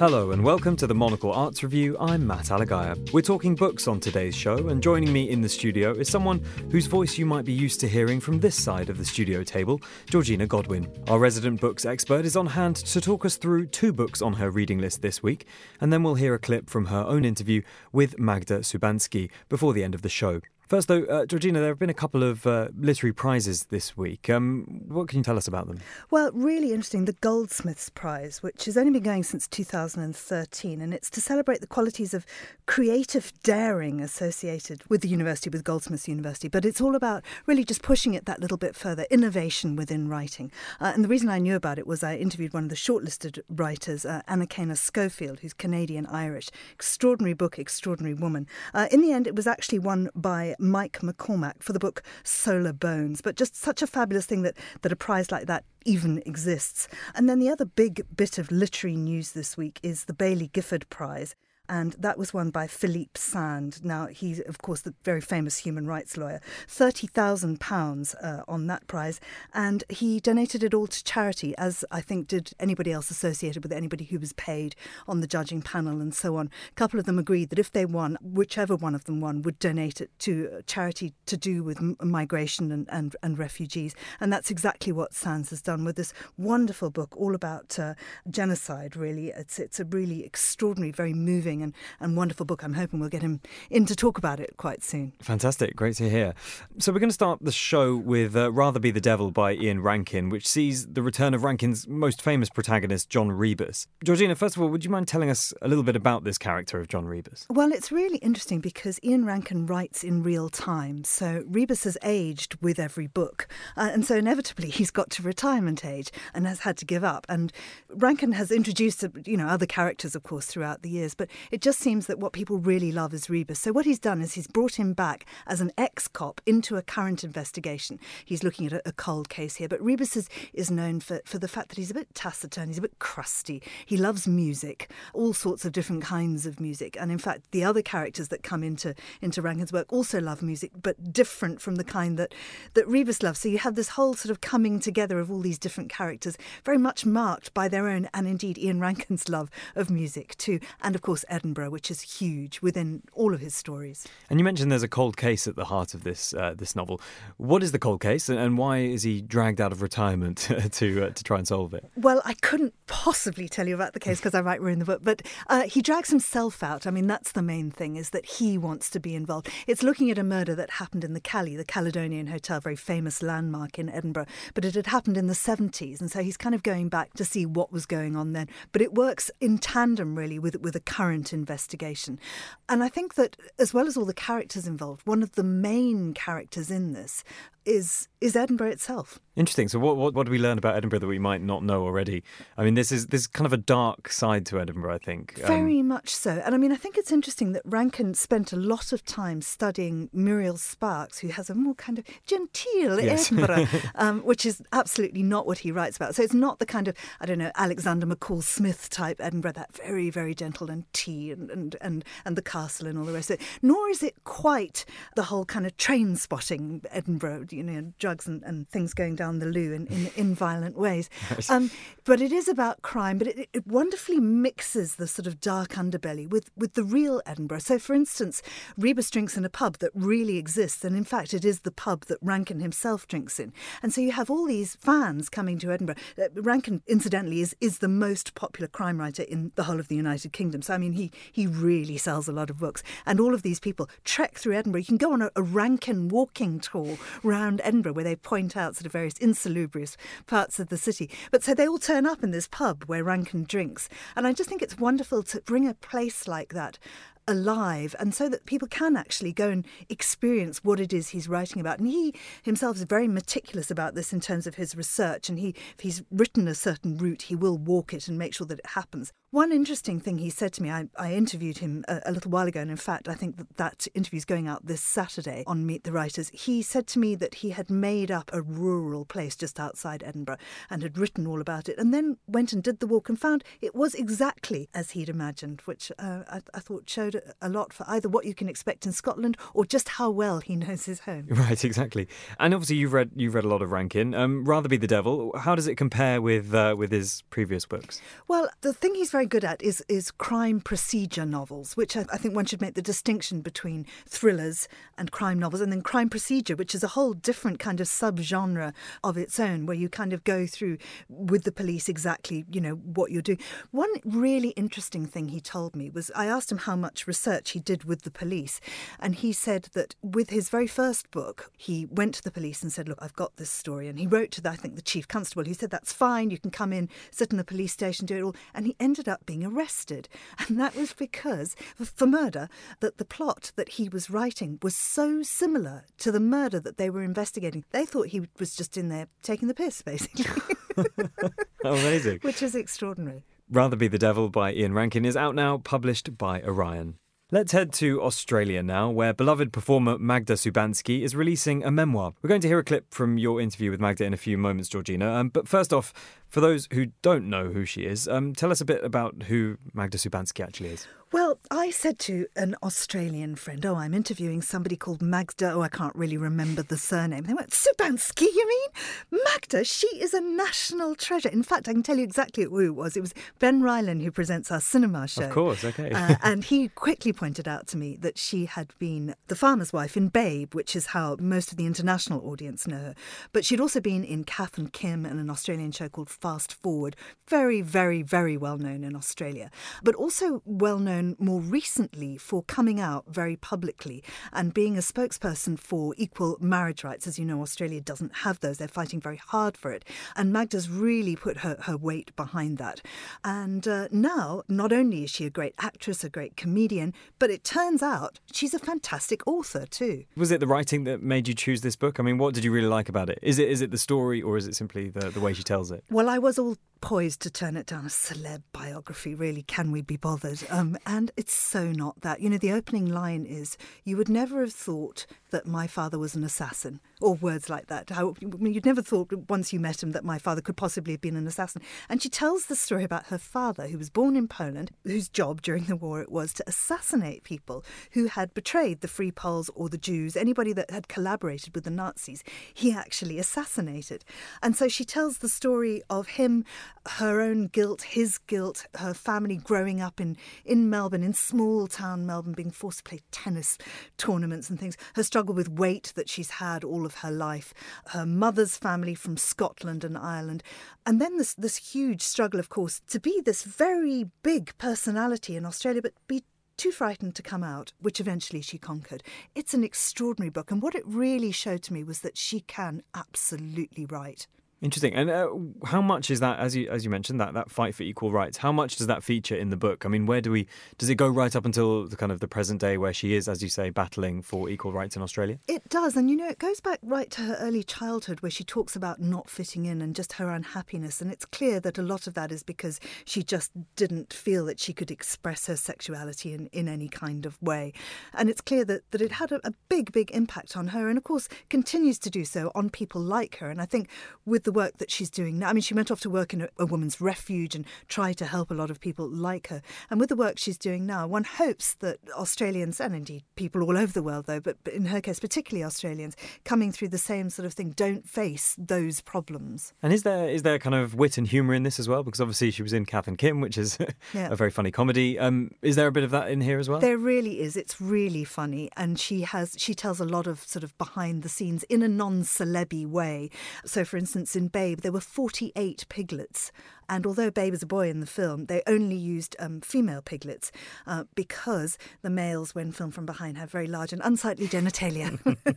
Hello and welcome to the Monocle Arts Review. I'm Matt Alagaya. We're talking books on today's show, and joining me in the studio is someone whose voice you might be used to hearing from this side of the studio table, Georgina Godwin. Our resident books expert is on hand to talk us through 2 books on her reading list this week, and then we'll hear a clip from her own interview with Magda Szubanski before the end of the show. First, though, Georgina, there have been a couple of literary prizes this week. What can you tell us about them? Well, really interesting, the Goldsmiths Prize, which has only been going since 2013, and it's to celebrate the qualities of creative daring associated with the university, with Goldsmiths University. But it's all about really just pushing it that little bit further, innovation within writing. And the reason I knew about it was I interviewed one of the shortlisted writers, Anna Kena Schofield, who's Canadian-Irish. Extraordinary book, extraordinary woman. In the end, it was actually won by Mike McCormack for the book Solar Bones, but just such a fabulous thing that a prize like that even exists. And then the other big bit of literary news this week is the Baillie Gifford Prize. And that was won by Philippe Sand. Now, he's, of course, the very famous human rights lawyer. £30,000 on that prize. And he donated it all to charity, as I think did anybody else associated with it, anybody who was paid on the judging panel and so on. A couple of them agreed that if they won, whichever one of them won, would donate it to a charity to do with migration and refugees. And that's exactly what Sands has done with this wonderful book all about genocide, really. It's a really extraordinary, very moving and wonderful book. I'm hoping we'll get him in to talk about it quite soon. Fantastic. Great to hear. So we're going to start the show with Rather Be the Devil by Ian Rankin, which sees the return of Rankin's most famous protagonist, John Rebus. Georgina, first of all, would you mind telling us a little bit about this character of John Rebus? Well, it's really interesting because Ian Rankin writes in real time. So Rebus has aged with every book. And so inevitably he's got to retirement age and has had to give up. And Rankin has introduced, other characters, of course, throughout the years. But it just seems that what people really love is Rebus. So what he's done is he's brought him back as an ex-cop into a current investigation. He's looking at a cold case here. But Rebus is known for the fact that he's a bit taciturn, he's a bit crusty. He loves music, all sorts of different kinds of music. And in fact, the other characters that come into Rankin's work also love music, but different from the kind that Rebus loves. So you have this whole sort of coming together of all these different characters, very much marked by their own, and indeed Ian Rankin's love of music too. And of course, Edinburgh, which is huge within all of his stories. And you mentioned there's a cold case at the heart of this novel. What is the cold case, and why is he dragged out of retirement to try and solve it? Well, I couldn't possibly tell you about the case because I might ruin the book, but he drags himself out. I mean, that's the main thing, is that he wants to be involved. It's looking at a murder that happened in the Cali, the Caledonian Hotel, very famous landmark in Edinburgh, but it had happened in the 70s, and so he's kind of going back to see what was going on then. But it works in tandem, really, with a current investigation. And I think that, as well as all the characters involved, one of the main characters in this is Edinburgh itself. Interesting. So what do we learn about Edinburgh that we might not know already? I mean, this is kind of a dark side to Edinburgh, I think. Very much so. And I mean, I think it's interesting that Rankin spent a lot of time studying Muriel Sparks, who has a more kind of genteel Edinburgh, which is absolutely not what he writes about. So it's not the kind of, Alexander McCall Smith type Edinburgh, that very, very gentle and tea and the castle and all the rest of it. Nor is it quite the whole kind of train spotting Edinburgh, drugs and things going down the loo in violent ways. But it is about crime, but it wonderfully mixes the sort of dark underbelly with the real Edinburgh. So, for instance, Rebus drinks in a pub that really exists, and in fact it is the pub that Rankin himself drinks in. And so you have all these fans coming to Edinburgh. Rankin, incidentally, is the most popular crime writer in the whole of the United Kingdom. So, I mean, he really sells a lot of books. And all of these people trek through Edinburgh. You can go on a Rankin walking tour around Edinburgh where they point out sort of various insalubrious parts of the city. But so they all turn up in this pub where Rankin drinks. And I just think it's wonderful to bring a place like that alive, and so that people can actually go and experience what it is he's writing about. And he himself is very meticulous about this in terms of his research, and if he's written a certain route, he will walk it and make sure that it happens. One interesting thing he said to me, I interviewed him a little while ago, and in fact I think that interview's going out this Saturday on Meet the Writers. He said to me that he had made up a rural place just outside Edinburgh and had written all about it, and then went and did the walk and found it was exactly as he'd imagined, which I thought showed a lot for either what you can expect in Scotland or just how well he knows his home. Right, exactly. And obviously you've read a lot of Rankin. Rather Be the Devil, how does it compare with his previous books? Well, the thing he's very very good at is crime procedure novels, which I think one should make the distinction between thrillers and crime novels, and then crime procedure, which is a whole different kind of subgenre of its own, where you kind of go through with the police exactly, what you're doing. One really interesting thing he told me was, I asked him how much research he did with the police, and he said that with his very first book, he went to the police and said, look, I've got this story. And he wrote to, I think, the chief constable, who said, that's fine, you can come in, sit in the police station, do it all. And he ended up being arrested. And that was because, for murder, that the plot that he was writing was so similar to the murder that they were investigating. They thought he was just in there taking the piss, basically. Amazing. Which is extraordinary. Rather Be the Devil by Ian Rankin is out now, published by Orion. Let's head to Australia now, where beloved performer Magda Szubanski is releasing a memoir. We're going to hear a clip from your interview with Magda in a few moments, Georgina. But first off, for those who don't know who she is, tell us a bit about who Magda Szubanski actually is. Well, I said to an Australian friend, I'm interviewing somebody called Magda. I can't really remember the surname. They went, Szubanski, you mean? Magda, she is a national treasure. In fact, I can tell you exactly who it was. It was Ben Ryland, who presents our cinema show. Of course, OK. And he quickly pointed out to me that she had been the farmer's wife in Babe, which is how most of the international audience know her. But she'd also been in Kath and Kim and an Australian show called Fast Forward. Very, very, very well known in Australia. But also well known more recently for coming out very publicly and being a spokesperson for equal marriage rights. As you know, Australia doesn't have those. They're fighting very hard for it. And Magda's really put her weight behind that. And now, not only is she a great actress, a great comedian, but it turns out she's a fantastic author too. Was it the writing that made you choose this book? I mean, what did you really like about it? Is it the story, or is it simply the way she tells it? Well, I was all poised to turn it down, a celeb biography, really, can we be bothered? And it's so not that. The opening line is, you would never have thought that my father was an assassin, or words like that. You'd never thought once you met him that my father could possibly have been an assassin. And she tells the story about her father, who was born in Poland, whose job during the war it was to assassinate people who had betrayed the Free Poles or the Jews, anybody that had collaborated with the Nazis, he actually assassinated. And so she tells the story of him, her own guilt, his guilt, her family growing up in Melbourne, in small town Melbourne, being forced to play tennis tournaments and things, her struggle with weight that she's had all of her life, her mother's family from Scotland and Ireland, and then this huge struggle, of course, to be this very big personality in Australia, but be too frightened to come out, which eventually she conquered. It's an extraordinary book, and what it really showed to me was that she can absolutely write. Interesting. And how much is that, as you mentioned, that fight for equal rights, how much does that feature in the book? I mean, does it go right up until the present day where she is, as you say, battling for equal rights in Australia? It does. And, it goes back right to her early childhood, where she talks about not fitting in and just her unhappiness. And it's clear that a lot of that is because she just didn't feel that she could express her sexuality in any kind of way. And it's clear that it had a big, big impact on her, and of course continues to do so on people like her. And I think with the work that she's doing now, I mean, she went off to work in a woman's refuge and tried to help a lot of people like her. And with the work she's doing now, one hopes that Australians, and indeed people all over the world though, but in her case particularly Australians, coming through the same sort of thing, don't face those problems. And is there kind of wit and humour in this as well? Because obviously she was in Kath and Kim, which is a very funny comedy. Is there a bit of that in here as well? There really is. It's really funny. And she tells a lot of sort of behind the scenes in a non-celeb-y way. So for instance, in Babe, there were 48 piglets. And although Babe is a boy in the film, they only used female piglets because the males, when filmed from behind, have very large and unsightly genitalia.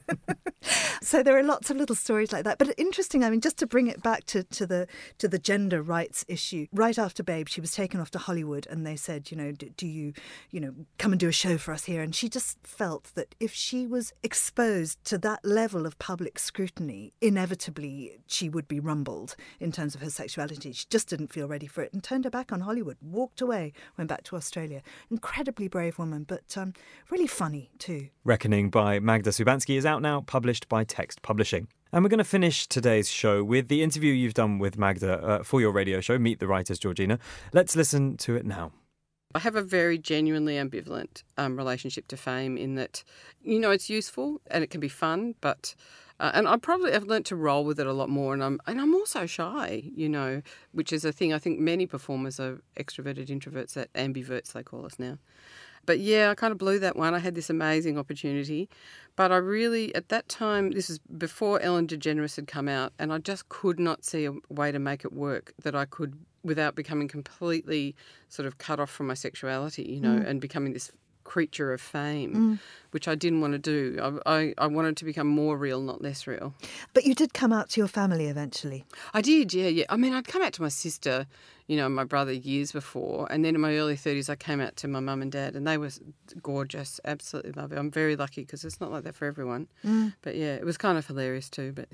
So there are lots of little stories like that. But interesting, I mean, just to bring it back to the gender rights issue, right after Babe, she was taken off to Hollywood and they said, do you come and do a show for us here? And she just felt that if she was exposed to that level of public scrutiny, inevitably she would be rumbled in terms of her sexuality. She just didn't feel ready for it and turned her back on Hollywood, walked away, went back to Australia. Incredibly brave woman, but really funny too. Reckoning by Magda Szubanski is out now, published by Text Publishing. And we're going to finish today's show with the interview you've done with Magda for your radio show, Meet the Writers, Georgina. Let's listen to it now. I have a very genuinely ambivalent relationship to fame in that, it's useful and it can be fun, but And I've learnt to roll with it a lot more, and I'm also shy, which is a thing. I think many performers are extroverted introverts, that ambiverts they call us now. But yeah, I kind of blew that one. I had this amazing opportunity, but I really, at that time, this is before Ellen DeGeneres had come out, and I just could not see a way to make it work that I could without becoming completely sort of cut off from my sexuality, and becoming this creature of fame, which I didn't want to do. I wanted to become more real, not less real. But you did come out to your family eventually. I did, yeah. I mean, I'd come out to my sister, my brother years before, and then in my early 30s I came out to my mum and dad, and they were gorgeous, absolutely lovely. I'm very lucky because it's not like that for everyone. But yeah, it was kind of hilarious too, but...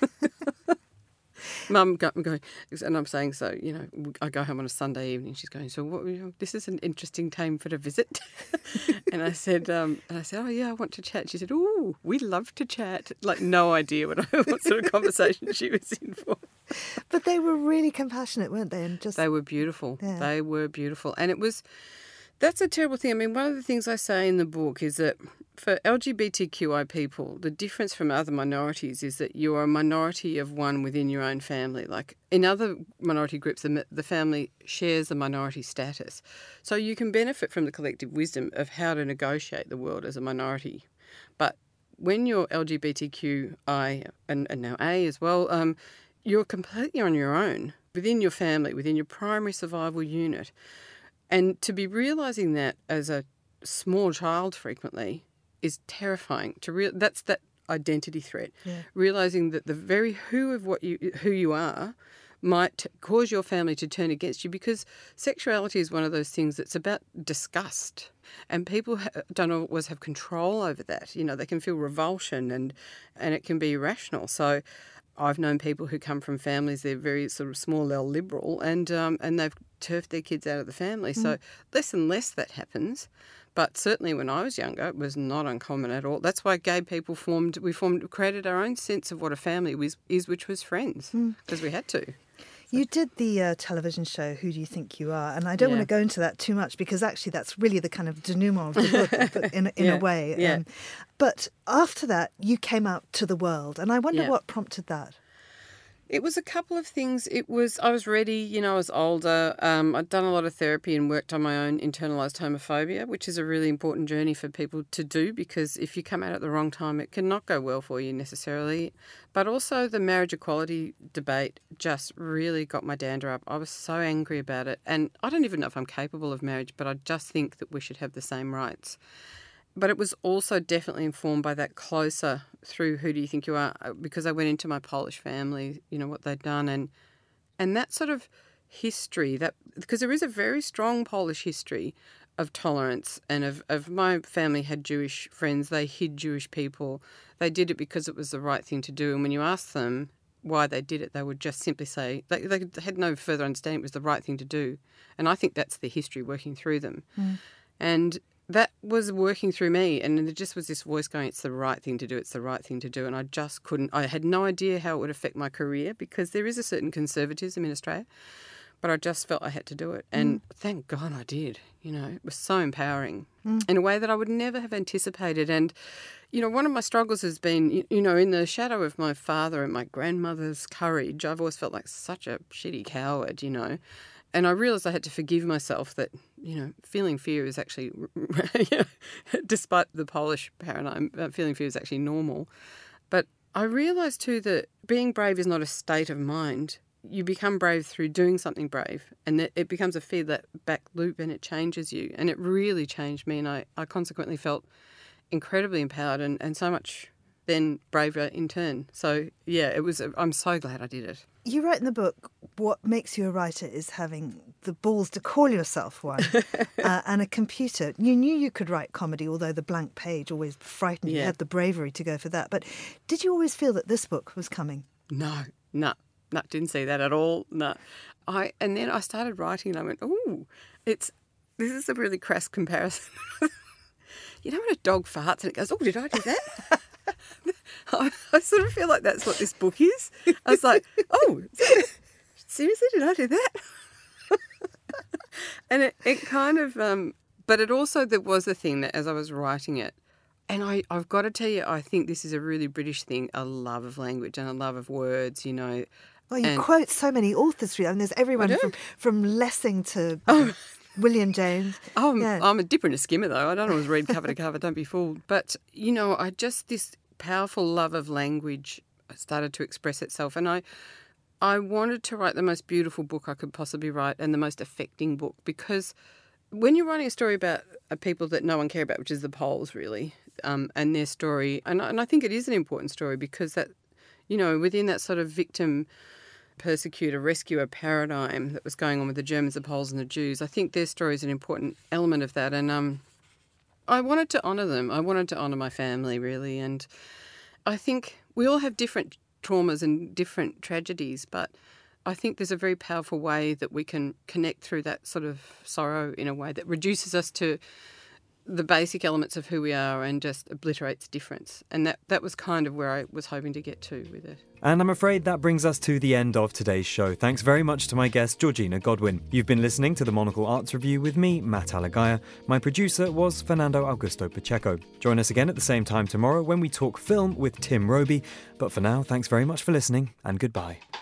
Mum got me going, and I'm saying, so, I go home on a Sunday evening. She's going, so what? This is an interesting time for a visit. and I said, oh yeah, I want to chat. She said, oh, we love to chat. Like, no idea what sort of conversation she was in for. But they were really compassionate, weren't they? And they were beautiful. Yeah. They were beautiful, and that's a terrible thing. I mean, one of the things I say in the book is that for LGBTQI people, the difference from other minorities is that you're a minority of one within your own family. Like in other minority groups, the family shares the minority status. So you can benefit from the collective wisdom of how to negotiate the world as a minority. But when you're LGBTQI and now A as well, you're completely on your own within your family, within your primary survival unit. And to be realising that as a small child frequently is terrifying. That's that identity threat. Yeah. Realising that the very who you are might cause your family to turn against you, because sexuality is one of those things that's about disgust, and people don't always have control over that. They can feel revulsion and it can be irrational. So I've known people who come from families, they're very sort of small L liberal, and they've turfed their kids out of the family. So less and less that happens. But certainly when I was younger, it was not uncommon at all. That's why gay people created our own sense of what a family is, which was friends, because we had to. You did the television show, Who Do You Think You Are? And I don't want to go into that too much, because actually that's really the kind of denouement of the book in a way. Yeah. But after that, you came out to the world. And I wonder what prompted that. It was a couple of things. I was ready, I was older. I'd done a lot of therapy and worked on my own internalised homophobia, which is a really important journey for people to do, because if you come out at the wrong time, it can not go well for you necessarily. But also the marriage equality debate just really got my dander up. I was so angry about it. And I don't even know if I'm capable of marriage, but I just think that we should have the same rights. But it was also definitely informed by that closer through Who Do You Think You Are, because I went into my Polish family, what they'd done, and that sort of history, because there is a very strong Polish history of tolerance, and of my family had Jewish friends, they hid Jewish people, they did it because it was the right thing to do, and when you ask them why they did it, they would just simply say, they had no further understanding, it was the right thing to do, and I think that's the history working through them. And that was working through me, and there just was this voice going, it's the right thing to do, it's the right thing to do, and I just couldn't. I had no idea how it would affect my career, because there is a certain conservatism in Australia, but I just felt I had to do it, and thank God I did. It was so empowering in a way that I would never have anticipated. And, one of my struggles has been, in the shadow of my father and my grandmother's courage, I've always felt like such a shitty coward, And I realised I had to forgive myself that, feeling fear is actually, despite the Polish paradigm, feeling fear is actually normal. But I realised too that being brave is not a state of mind. You become brave through doing something brave, and it becomes a feedback loop, and it changes you. And it really changed me, and I consequently felt incredibly empowered and so much then braver in turn. So, yeah, I'm so glad I did it. You write in the book, what makes you a writer is having the balls to call yourself one and a computer. You knew you could write comedy, although the blank page always frightened you. You had the bravery to go for that. But did you always feel that this book was coming? No, didn't see that at all, no. And then I started writing and I went, this is a really crass comparison. When a dog farts and it goes, did I do that? I sort of feel like that's what this book is. I was like, seriously, did I do that? And it kind of, but it also, there was a thing that as I was writing it, And I've got to tell you, I think this is a really British thing, a love of language and a love of words, you know. Well, you quote so many authors. I mean, there's everyone from Lessing to William James. I'm a dipper and a skimmer, though. I don't always read cover to cover, don't be fooled. But, you know, this powerful love of language started to express itself. And I wanted to write the most beautiful book I could possibly write and the most affecting book, because when you're writing a story about people that no one cares about, which is the Poles, really, and their story, and I think it is an important story because that, you know, within that sort of victim, persecutor, rescuer paradigm that was going on with the Germans, the Poles and the Jews, I think their story is an important element of that. And I wanted to honour them. I wanted to honour my family, really. And I think we all have different traumas and different tragedies, but I think there's a very powerful way that we can connect through that sort of sorrow in a way that reduces us to the basic elements of who we are and just obliterates difference. And that was kind of where I was hoping to get to with it. And I'm afraid that brings us to the end of today's show. Thanks very much to my guest, Georgina Godwin. You've been listening to the Monocle Arts Review with me, Matt Alagaya. My producer was Fernando Augusto Pacheco. Join us again at the same time tomorrow when we talk film with Tim Roby. But for now, thanks very much for listening and goodbye.